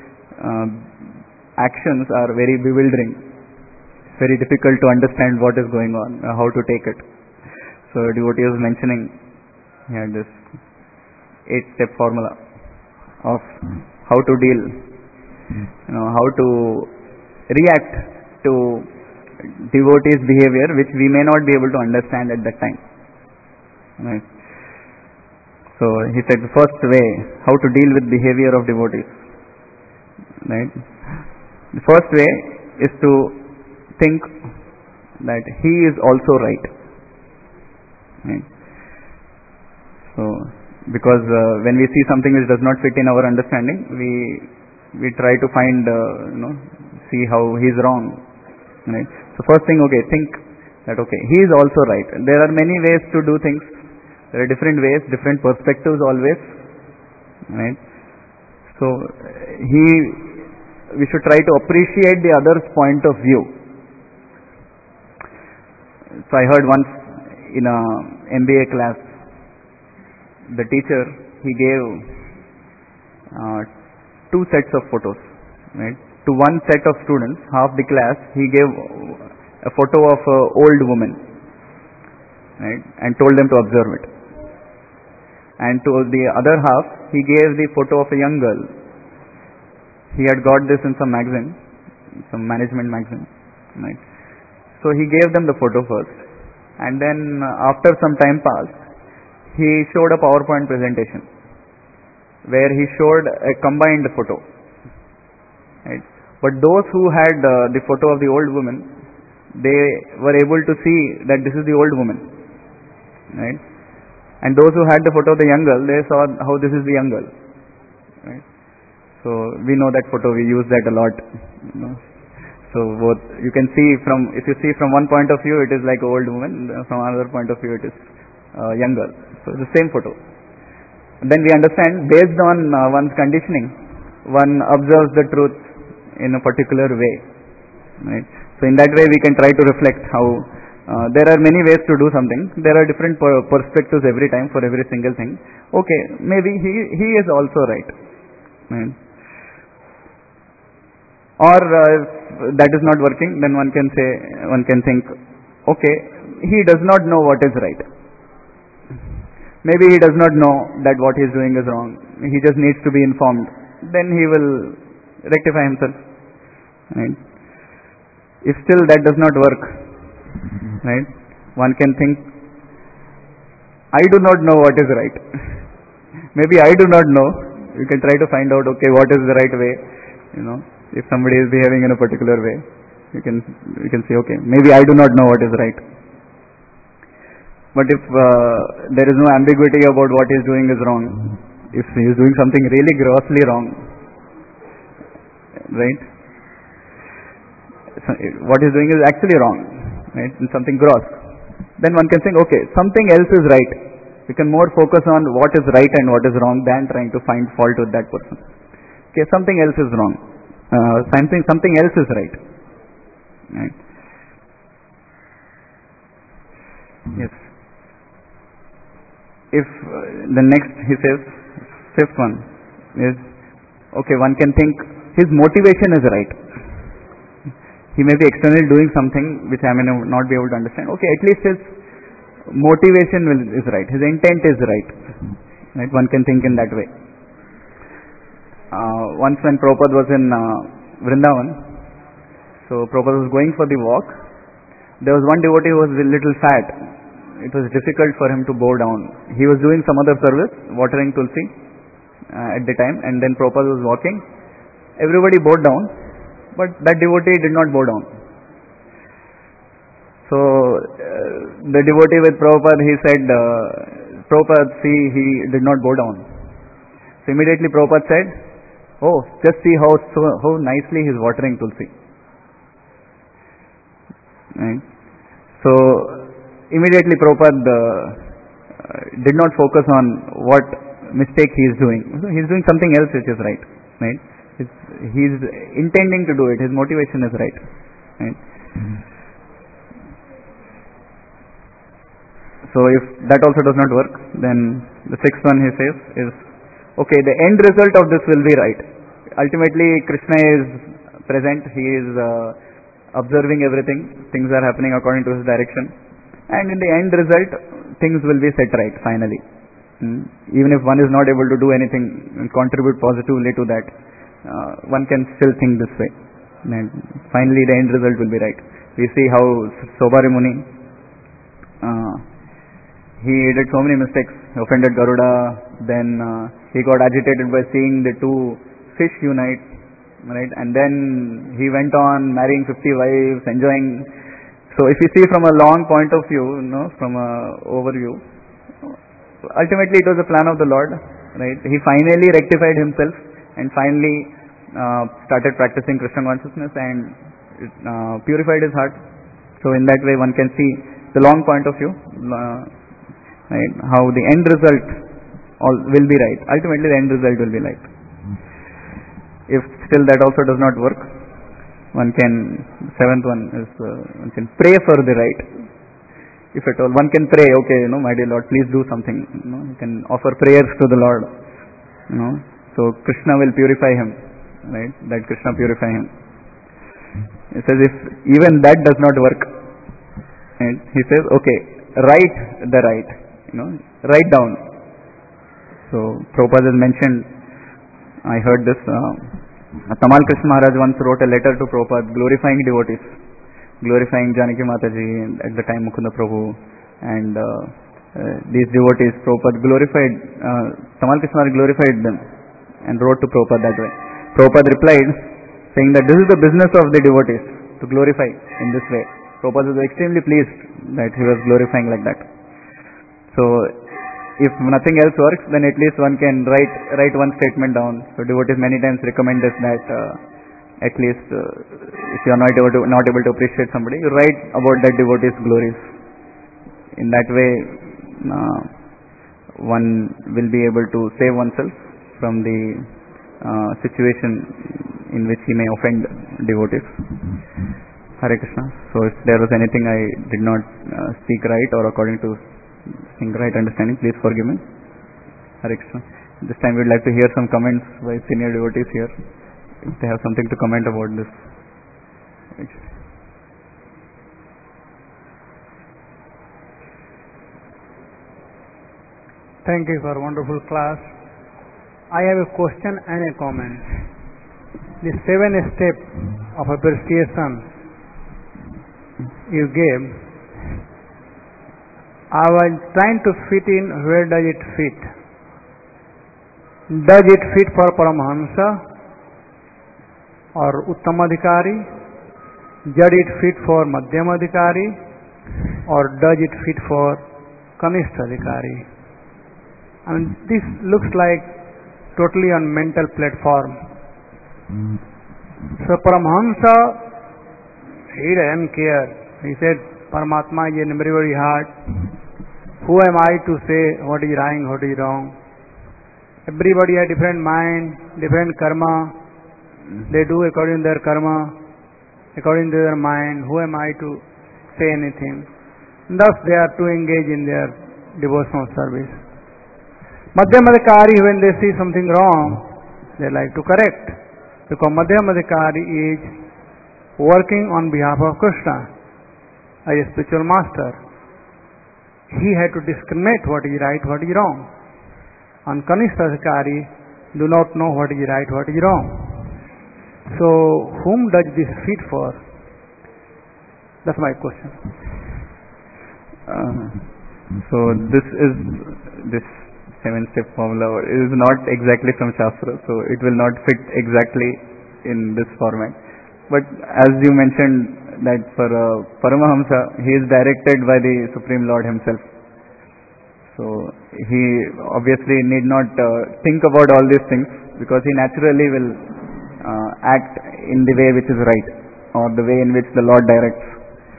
Speaker 1: actions are very bewildering. It's very difficult to understand what is going on, how to take it. So devotee was mentioning here this 8-step formula of how to deal, how to react to devotees' behavior which we may not be able to understand at that time. Right? So he said the first way how to deal with behavior of devotees. Right? The first way is to think that he is also right. Right? So because when we see something which does not fit in our understanding, we try to find see how he is wrong. Right? So first thing, think that he is also right. There are many ways to do things. There are different ways, different perspectives always. Right? So we should try to appreciate the other's point of view. So I heard once in a MBA class, the teacher, he gave 2 sets of photos. Right? To one set of students, half the class, he gave a photo of an old woman, right, and told them to observe it. And to the other half, he gave the photo of a young girl. He had got this in some magazine, some management magazine. Right? So he gave them the photo first, and then after some time passed, he showed a PowerPoint presentation where he showed a combined photo. Right? But those who had the photo of the old woman, they were able to see that this is the old woman. Right? And those who had the photo of the young girl, they saw how this is the young girl. Right? So we know that photo, we use that a lot. So both you can see if you see from one point of view, it is like an old woman, from another point of view, it is a young girl. So it's the same photo. And then we understand, based on one's conditioning, one observes the truth in a particular way. Right? So in that way we can try to reflect how there are many ways to do something. There are different perspectives every time for every single thing. Maybe he is also right. Right? Or if that is not working, then one can think, he does not know what is right. Maybe he does not know that what he is doing is wrong. He just needs to be informed. Then he will rectify himself. Right? If still that does not work, right, one can think, I do not know what is right. Maybe I do not know. You can try to find out, what is the right way. If somebody is behaving in a particular way, you can say, maybe I do not know what is right. But if there is no ambiguity about what he is doing is wrong, if he is doing something really grossly wrong, right? So what he is doing is actually wrong, right? And something gross. Then one can think, something else is right. We can more focus on what is right and what is wrong than trying to find fault with that person. Something else is wrong. Something else is right. Right? Yes. If the next, he says, 5th one is, one can think his motivation is right. He may be externally doing something which I may not be able to understand. At least his motivation is right. His intent is right. Right? One can think in that way. Once when Prabhupada was in Vrindavan, so Prabhupada was going for the walk. There was one devotee who was a little fat. It was difficult for him to bow down. He was doing some other service, watering Tulsi at the time, and then Prabhupada was walking. Everybody bowed down, but that devotee did not bow down. So the devotee with Prabhupada, he said, Prabhupada, see, he did not bow down. So immediately Prabhupada said, oh, just see how nicely he is watering Tulsi. Right? So immediately Prabhupada did not focus on what mistake he is doing. So he is doing something else which is right. Right? He is intending to do it. His motivation is right. Right? So if that also does not work, then the sixth one he says is, okay, the end result of this will be right. Ultimately Krishna is present. He is observing everything. Things are happening according to his direction. And in the end result, things will be set right finally. Even if one is not able to do anything and contribute positively to that, one can still think this way. And finally the end result will be right. We see how Sobari Muni, he did so many mistakes. He offended Garuda, then he got agitated by seeing the two fish unite, right? And then he went on marrying 50 wives, enjoying. So if you see from a long point of view, from a overview, ultimately it was a plan of the Lord, right? He finally rectified himself and finally started practicing Krishna consciousness and purified his heart. So in that way one can see the long point of view, right? How the end result will be right. Ultimately the end result will be right. If still that also does not work, seventh one is one can pray for the right. If at all, one can pray, okay, my dear Lord, please do something. You can offer prayers to the Lord. So Krishna will purify him, right? That Krishna purify him. He says if even that does not work, right? He says, okay, write the right, write down. So Prabhupada has mentioned, I heard this, Tamal Krishna Maharaj once wrote a letter to Prabhupada glorifying devotees, glorifying Janaki Mataji at the time Mukunda Prabhu, and these devotees Prabhupada glorified, Tamal Krishna Maharaj glorified them and wrote to Prabhupada that way. Prabhupada replied saying that this is the business of the devotees, to glorify in this way. Prabhupada was extremely pleased that he was glorifying like that. So if nothing else works, then at least one can write one statement down. So devotees many times recommend us that at least if you are not able to appreciate somebody, you write about that devotee's glories. In that way, one will be able to save oneself from the situation in which he may offend devotees. Hare Krishna. So if there was anything I did not speak right or according to right understanding, please forgive me. Hare Krishna. This time we would like to hear some comments by senior devotees here, if they have something to comment about this.
Speaker 2: Thank you for a wonderful class. I have a question and a comment. The 7 steps of appreciation you gave, I was trying to fit in, where does it fit? Does it fit for Paramahamsa or Uttamadhikari? Does it fit for Madhyamadhikari? Or does it fit for Kanishtadhikari? I mean, this looks like totally on mental platform. So Paramahamsa, he doesn't care. He said, Paramatma is in everybody's heart. Who am I to say what is right, what is wrong? Everybody has different mind, different karma. They do according to their karma, according to their mind. Who am I to say anything? Thus they are to engage in their devotional service. Madhyamadhikari, when they see something wrong, they like to correct. Because Madhyamadhikari is working on behalf of Krishna as a spiritual master. He had to discriminate what is right, what is wrong. And Kanishtadhikari do not know what is right, what is wrong. So, whom does this fit for? That's my question.
Speaker 1: So, this 7-step formula is not exactly from Shastra, so it will not fit exactly in this format. But as you mentioned that for Paramahamsa, he is directed by the Supreme Lord himself. So he obviously need not think about all these things, because he naturally will act in the way which is right, or the way in which the Lord directs.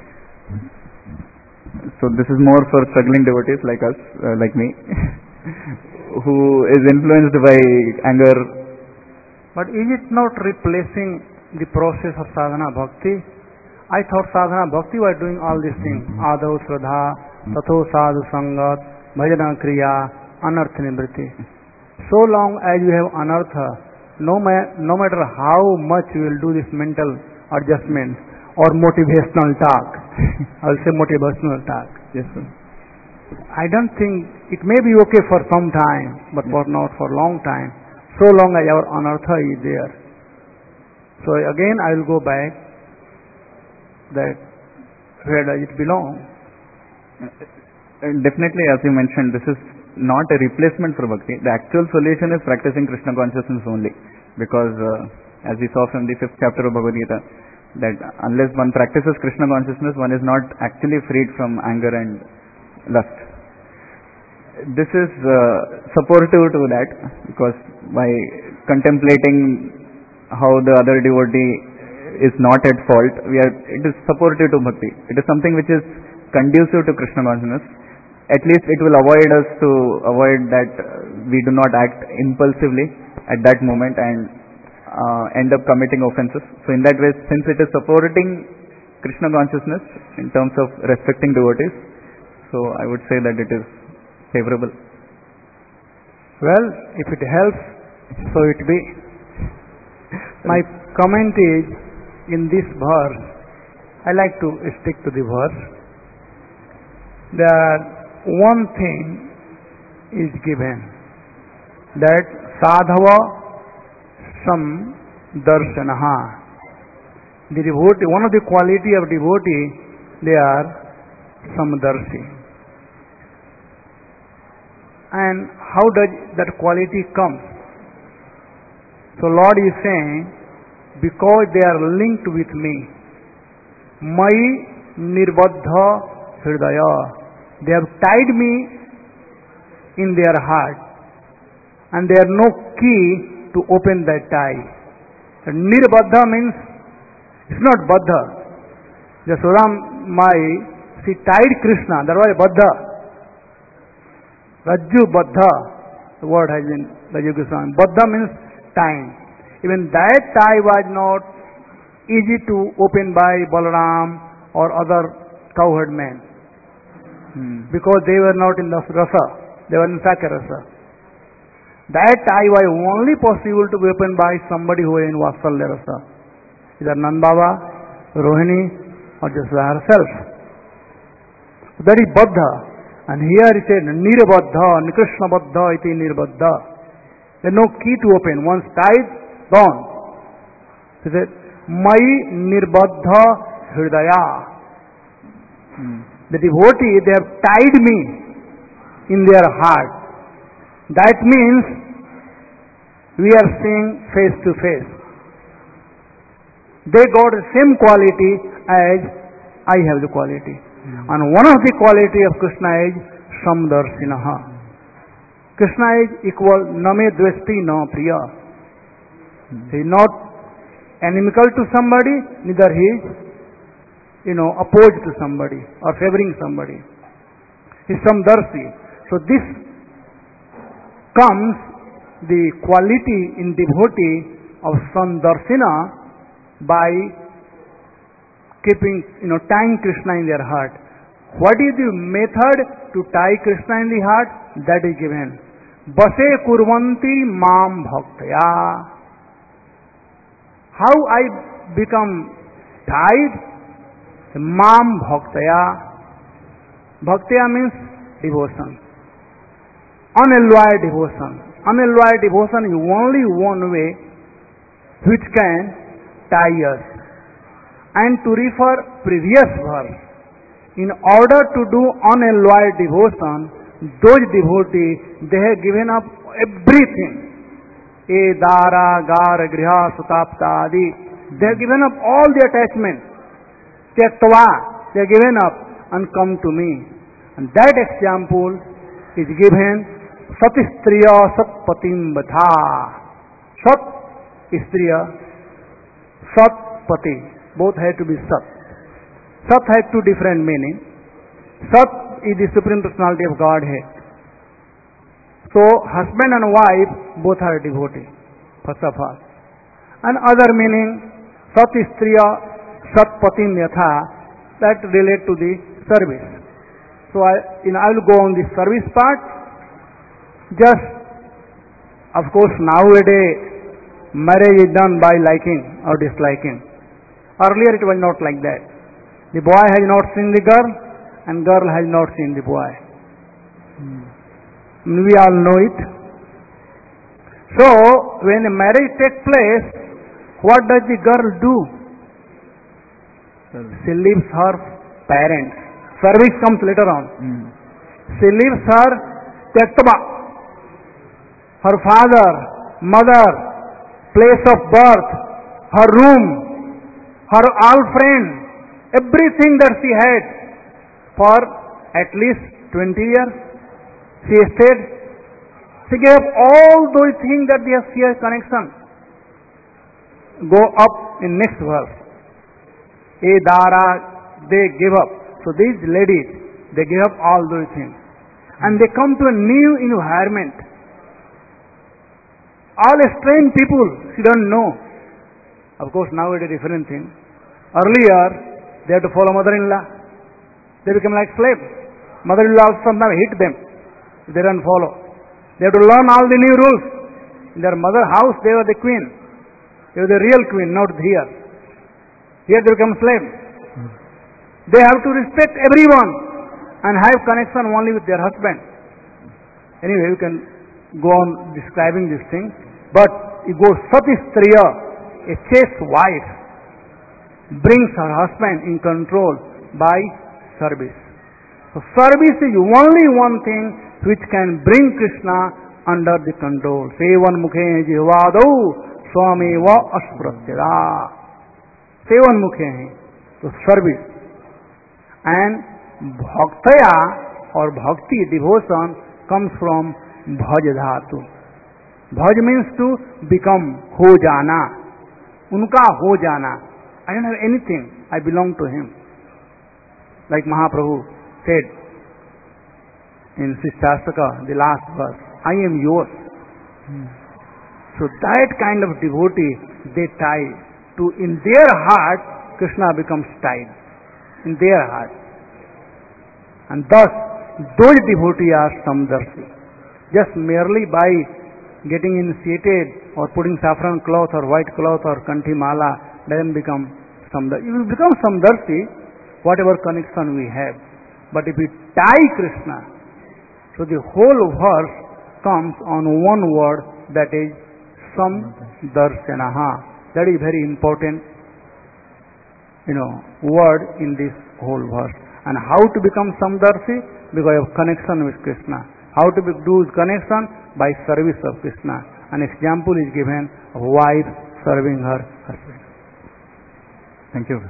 Speaker 1: So this is more for struggling devotees like us, like me, who is influenced by anger.
Speaker 2: But is it not replacing the process of sadhana bhakti? I thought sadhana bhakti was doing all these things. Adav Shraddha, Tatho Sadhu Sangat, Bhajana Kriya, Anartha Nivritti. So long as you have anartha, no matter how much you will do this mental adjustment or motivational talk, I will say motivational talk.
Speaker 1: Yes, sir.
Speaker 2: I don't think it may be okay for some time, but for not for long time. So long as our anartha is there. So again I will go back that where does it belong?
Speaker 1: Definitely, as you mentioned, this is not a replacement for bhakti. The actual solution is practicing Krishna consciousness only, because as we saw from the 5th chapter of Bhagavad Gita, that unless one practices Krishna consciousness, one is not actually freed from anger and lust. This is supportive to that, because by contemplating how the other devotee is not at fault, it is supportive to bhakti. It is something which is conducive to Krishna consciousness. At least it will avoid us to avoid that we do not act impulsively at that moment and end up committing offenses. So in that way, since it is supporting Krishna consciousness in terms of respecting devotees, so I would say that it is favorable.
Speaker 2: Well, if it helps, so it be. My comment is, in this verse, I like to stick to the verse, that one thing is given, that sadhava sam darshanaha. The devotee, one of the quality of devotee, they are samdarshi. And how does that quality come? So Lord is saying, because they are linked with me, mai nirbaddha hridaya, they have tied me in their heart, and there is no key to open that tie. Nirbaddha means, it's not baddha. Yasodam Mai, she tied Krishna, that was baddha. Rajju baddha, the word has been Rajju Krishna. Baddha means time. Even that tie was not easy to open by Balaram or other cowherd men, because they were not in the rasa, they were in Sakya rasa. That tie was only possible to be opened by somebody who was in Vatsalya rasa, either Nand Baba, Rohini, or just herself. That is baddha. And here it says nirbaddha, Krishna baddha iti nirbaddha. There is no key to open. Once tied, gone. He said, Mai nirbaddha hridaya. The devotee, they have tied me in their heart. That means we are seeing face to face. They got the same quality as I have the quality. And one of the quality of Krishna is samdarsinaha. Krishna is equal name dvesti na priya. He is not inimical to somebody, neither he is opposed to somebody or favoring somebody. He is samdarsi. So this comes the quality in devotee of samdarsina by keeping, tying Krishna in their heart. What is the method to tie Krishna in the heart? That is given. Base kurvanti mam bhaktaya. How I become tied? Mam bhaktaya. Bhaktaya means devotion. Unalloyed devotion. Unalloyed devotion is only one way which can tie us. And to refer previous verse, in order to do unalloyed devotion, those devotees, they have given up everything. E dara, gara, griha, sutapta, adi. They have given up all the attachment. Tyaktva, they have given up and come to me. And that example is given Satistriya Satpatim Vatha. Sat Istriya, Sat Pati. Both have to be Sat. Sat has two different meanings. Sat is the Supreme Personality of Godhead. So, husband and wife both are devotee, first of all. And other meaning, Sat Istriya, Sat Patim Yatha, that relate to the service. So, I will go on the service part. Just, of course, nowadays, marriage is done by liking or disliking. Earlier it was not like that. The boy has not seen the girl, and girl has not seen the boy. We all know it. So, when a marriage takes place, what does the girl do? She leaves her parents. Service comes later on. She leaves her Tyaktva, her father, mother, place of birth, her room, her all friends, everything that she had for at least 20 years. She stayed. She gave all those things that they have sheer connection. Go up in next verse. A Dara, they give up. So these ladies, they give up all those things. And they come to a new environment. All strange people, she don't know. Of course, now it is a different thing. Earlier, they had to follow mother-in-law. They become like slaves. Mother-in-law sometimes hit them if they don't follow. They have to learn all the new rules. In their mother house, they were the queen. They were the real queen, not here. Here they become slaves. They have to respect everyone and have connection only with their husband. Anyway, you can go on describing this thing. But it goes Satistriya, a chaste wife, brings her husband in control by service. So service is only one thing which can bring Krishna under the control. Sevan mukhe jivadau swameva aspratyada. Sevan mukhe. So service. And bhaktaya or bhakti, devotion, comes from bhaj dhatu. Bhaj means to become, ho jana. Unka ho jana. I don't have anything. I belong to him. Like Mahaprabhu said in Shastaka, the last verse, I am yours. So that kind of devotee, they tie to, in their heart, Krishna becomes tied. In their heart. And thus, those devotees are samdarshi. Just merely by getting initiated or putting saffron cloth or white cloth or kanthi mala doesn't become samdarshi. You will become samdarshi whatever connection we have. But if we tie Krishna, so the whole verse comes on one word, that is samdarshanaha. That is very important, word in this whole verse. And how to become samdarshi? Because of connection with Krishna. How to do connection? By service of Krishna. An example is given of wife serving her husband.
Speaker 1: Thank you.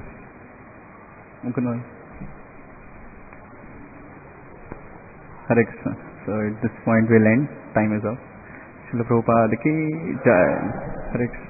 Speaker 1: Hare Krishna. So at this point we'll end. Time is up. Srila Prabhupada ki Jai. Hare Krishna.